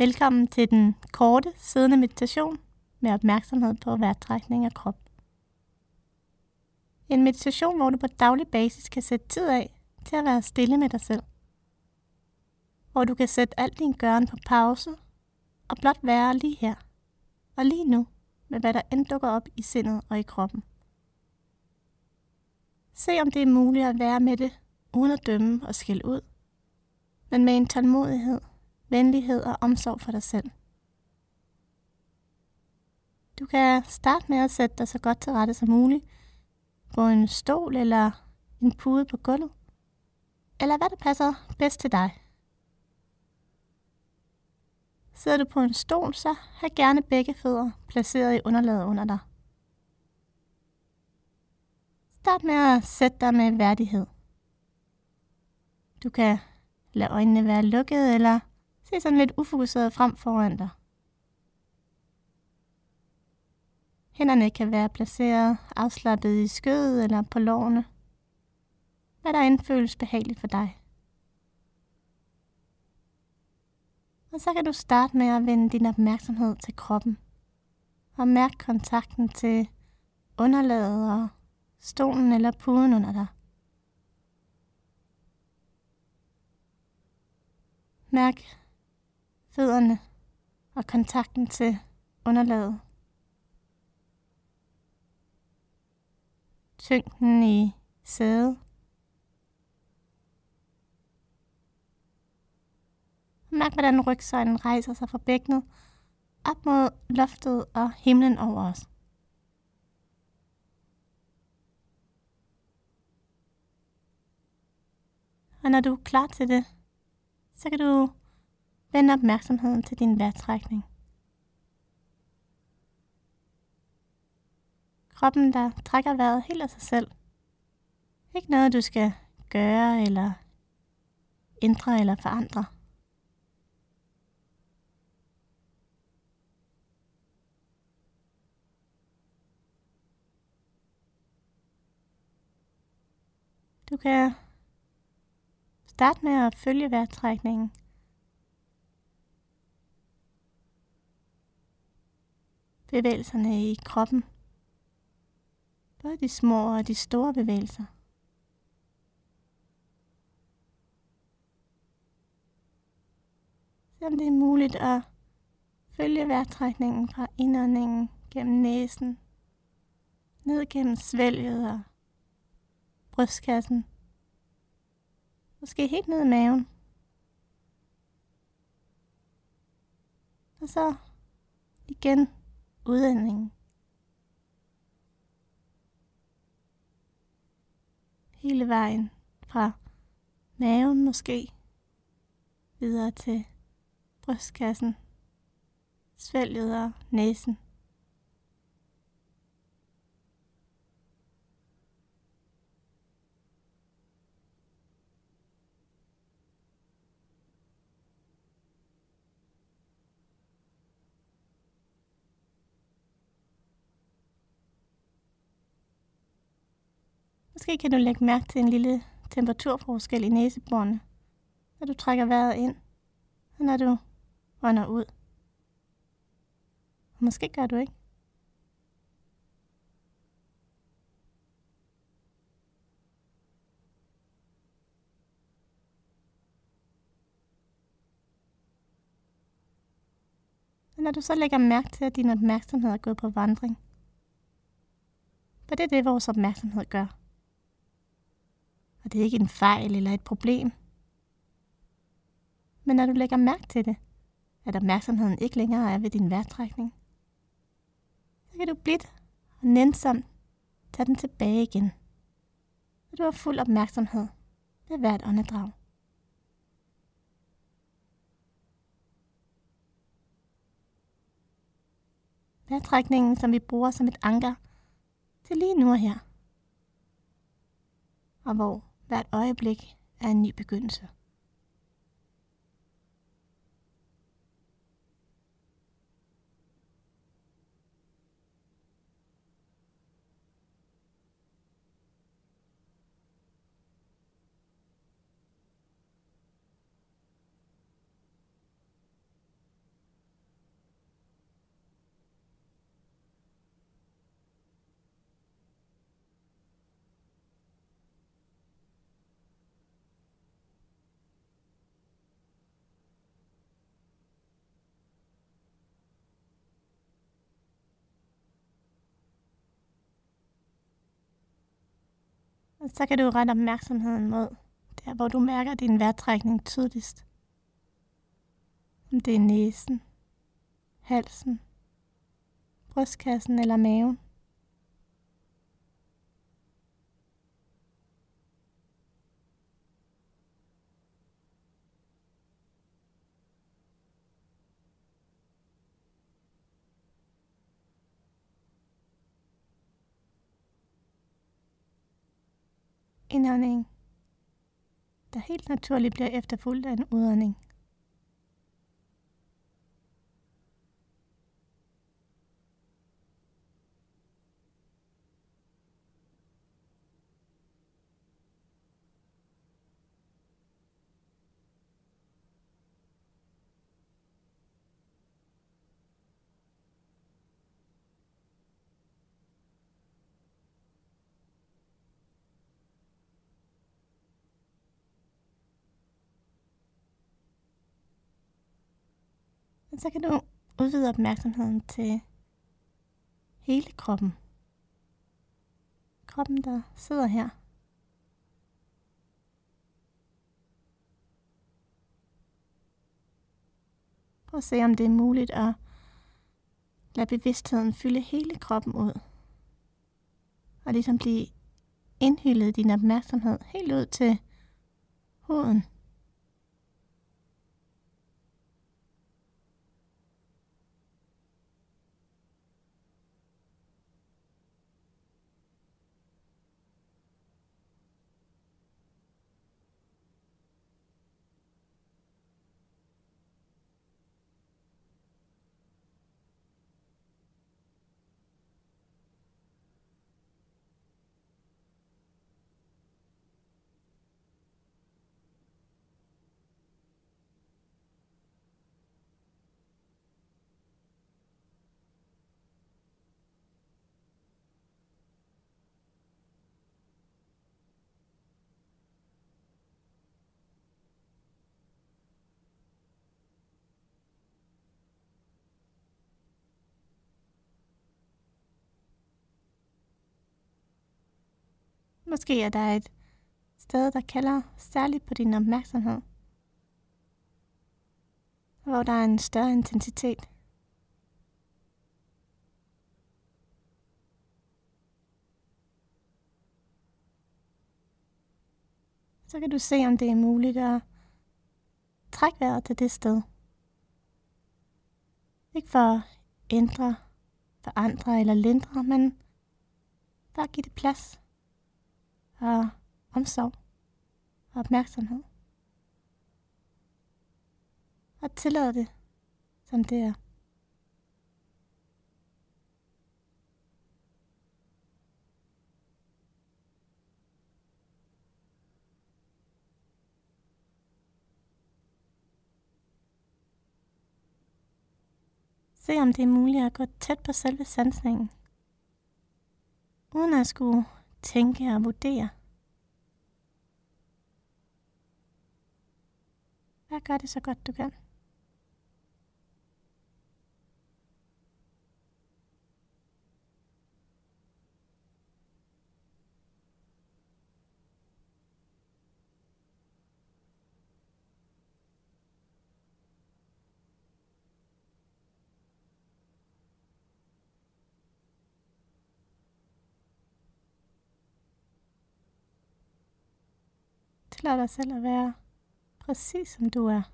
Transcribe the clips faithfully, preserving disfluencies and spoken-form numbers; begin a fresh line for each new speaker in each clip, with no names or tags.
Velkommen til den korte, siddende meditation med opmærksomhed på vejrtrækning og krop. En meditation, hvor du på daglig basis kan sætte tid af til at være stille med dig selv. Hvor du kan sætte al din gøren på pause og blot være lige her og lige nu med hvad der end dukker op i sindet og i kroppen. Se om det er muligt at være med det uden at dømme og skælde ud, men med en tålmodighed, venlighed og omsorg for dig selv. Du kan starte med at sætte dig så godt til rette som muligt på en stol eller en pude på gulvet, eller hvad der passer bedst til dig. Sidder du på en stol, så have gerne begge fødder placeret i underlaget under dig. Start med at sætte dig med værdighed. Du kan lade øjnene være lukkede eller se sådan lidt ufokuseret frem foran dig. Hænderne kan være placeret afslappet i skødet eller på lårene. Hvad der end føles behageligt for dig. Og så kan du starte med at vende din opmærksomhed til kroppen. Og mærk kontakten til underlaget og stolen eller puden under dig. Mærk fødderne og kontakten til underlaget. Tyngden i sædet. Mærk, hvordan rygsøjlen rejser sig fra bækkenet op mod loftet og himlen over os. Og når du er klar til det, så kan du vende opmærksomheden til din vejrtrækning. Kroppen, der trækker vejret helt af sig selv. Ikke noget, du skal gøre eller ændre eller forandre. Du kan starte med at følge vejrtrækningen. Bevægelserne i kroppen. Både de små og de store bevægelser. Se om det er muligt at følge vejrtrækningen fra indåndingen gennem næsen, ned gennem svælget og brystkassen. Måske helt ned i maven. Og så igen udåndingen. Hele vejen fra maven måske videre til brystkassen, svælget og næsen. Måske kan du lægge mærke til en lille temperaturforskel i næseborene, når du trækker vejret ind, og når du ånder ud. Og måske gør du ikke. Og når du så lægger mærke til, at din opmærksomhed er gået på vandring, for det er det, vores opmærksomhed gør. Og det er ikke en fejl eller et problem. Men når du lægger mærke til det, at opmærksomheden ikke længere er ved din vejrtrækning, så kan du blidt og nænsomt tage den tilbage igen. Og du har fuld opmærksomhed ved hvert åndedrag. Vejrtrækningen, som vi bruger som et anker til lige nu og her. Og hvor hvert øjeblik er en ny begyndelse. Og så kan du rette opmærksomheden mod der, hvor du mærker din vejrtrækning tydeligst. Om det er næsen, halsen, brystkassen eller maven. Indånding, der helt naturligt bliver efterfulgt af en udånding. Og så kan du udvide opmærksomheden til hele kroppen. Kroppen, der sidder her. Prøv at se, om det er muligt at lade bevidstheden fylde hele kroppen ud. Og ligesom blive indhyllet i din opmærksomhed helt ud til huden. Måske er der et sted, der kalder særligt på din opmærksomhed. Hvor der er en større intensitet. Så kan du se, om det er muligt at trække vejret til det sted. Ikke for at ændre, forandre eller lindre, men bare give det plads og omsorg og opmærksomhed. Og tillade det, som det er. Se, om det er muligt at gå tæt på selve sansningen, uden at skulle tænke og vurdere. Bare gør det så godt du kan. Tillad dig selv at være præcis som du er.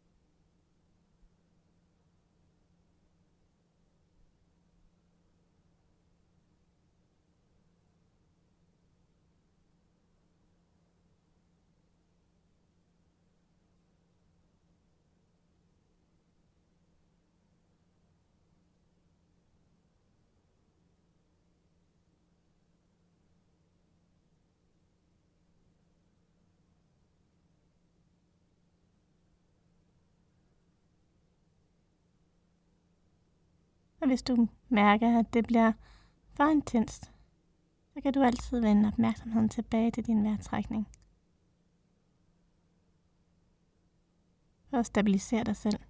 Og hvis du mærker, at det bliver for intenst, så kan du altid vende opmærksomheden tilbage til din vejrtrækning. Og stabilisere dig selv.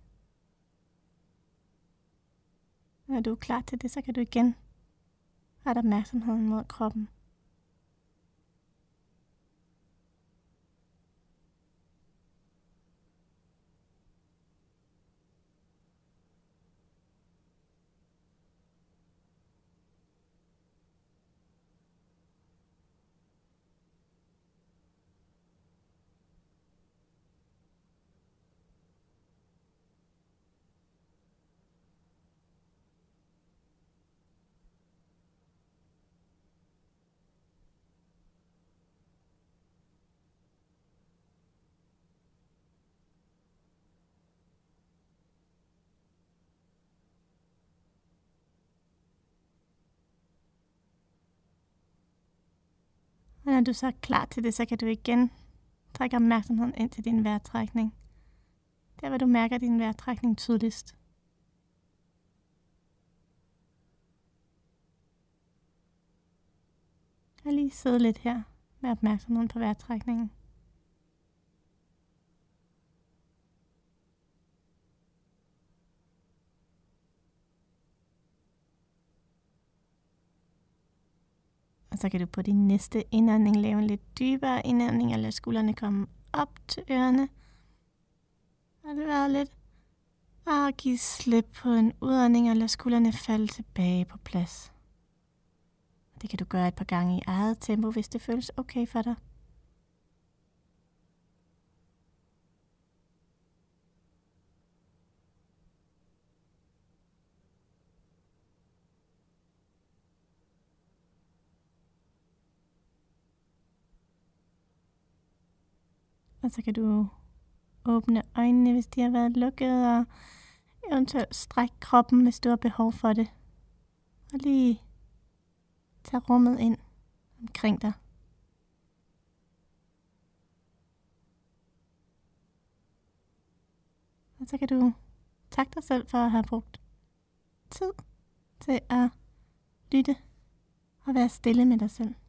Når du er klar til det, så kan du igen rette opmærksomheden mod kroppen. Og når du så er klar til det, så kan du igen trække opmærksomheden ind til din vejrtrækning. Der hvor du mærker din vejrtrækning tydeligst. Og lige sidde lidt her med opmærksomheden på vejrtrækningen. Og så kan du på din næste indånding lave en lidt dybere indånding, og lade skuldrene komme op til ørerne. Og det var lidt. Og give slip på en udånding, og lade skuldrene falde tilbage på plads. Det kan du gøre et par gange i eget tempo, hvis det føles okay for dig. Og så kan du åbne øjnene, hvis de har været lukkede, og eventuelt strække kroppen, hvis du har behov for det. Og lige tage rummet ind omkring dig. Og så kan du takke dig selv for at have brugt tid til at lytte og være stille med dig selv.